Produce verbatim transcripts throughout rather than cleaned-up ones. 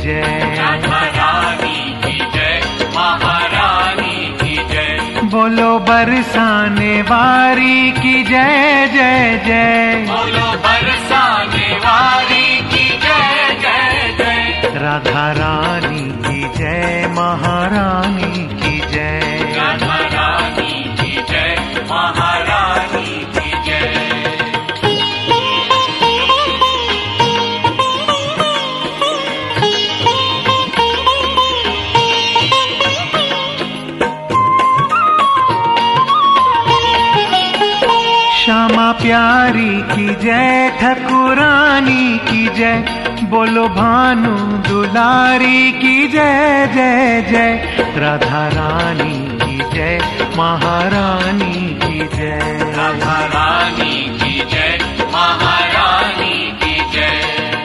जय। राधा रानी की जय, महारानी की जय। बोलो बरसाने वारी की जय जय जय। बोलो बरसाने वारी की जय जय जय। राधा रानी की जय, महारानी की जय। राधा रानी की जय, महारानी की जय। श्यामा प्यारी की जय, ठकुरानी की जय। बोलो भानु दुलारी की जय जय जय। राधा रानी की जय, महारानी की जय। राधा रानी की जय, महारानी की जय।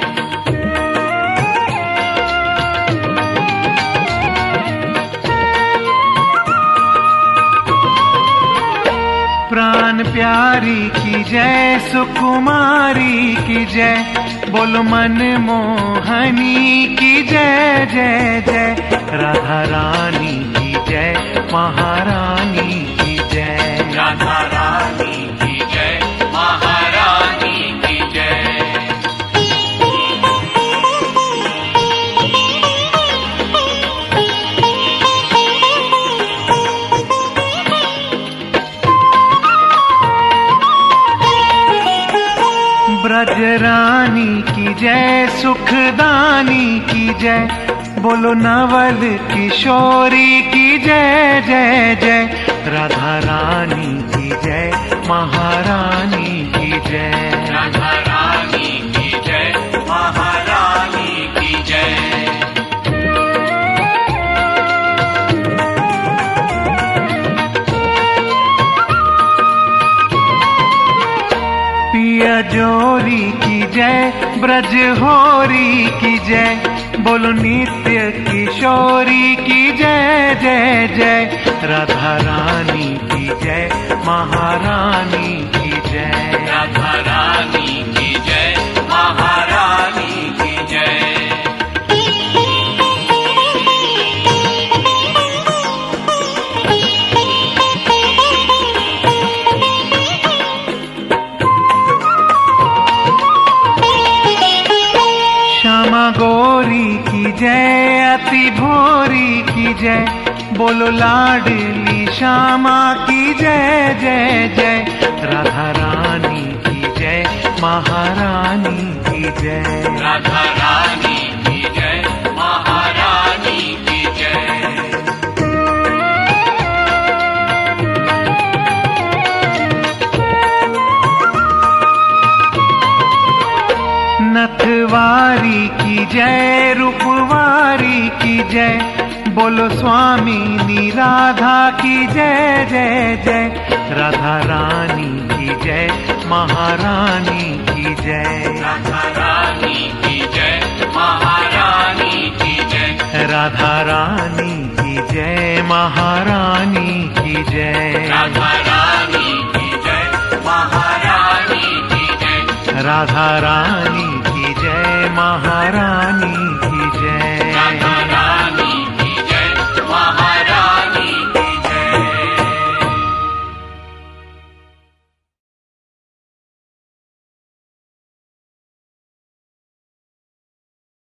प्राण प्यारी की जय, सुकुमारी की जय। बोलो मन मोहनी की जय जय जय। राधा रानी की जय, महारानी की जय। राधा रानी की जय, महारानी की जय। ब्रज रानी की जय, सुखदानी की जय। बोलो नवल किशोरी की जय जय जय। राधा रानी की जय, महारानी की जय। राधा रानी की जय, महारानी की जय। पिया जोरी की जय, ब्रज होरी की जय। बोलो नित्य किशोरी की जय जय जय। राधा रानी की जय, महारानी की जय। राधा रानी की जय, महारानी की जय। श्यामा गोरी की जय, अति भोरी की जय। बोलो लाडली श्यामा की जय जय जय। राधा रानी की जय, महारानी की जय। राधा रानी की जय, महारानी की जय। नथवारी की जय, रूपवारी की जय। बोलो स्वामी राधा की जय जय जय। राधा रानी की जय, महारानी की जय। राधा रानी की जय, महारानी की जय। राधा रानी की जय, महारानी की जय। राधा रानी की जय, महारानी की जय। राधा रानी की जय, महारानी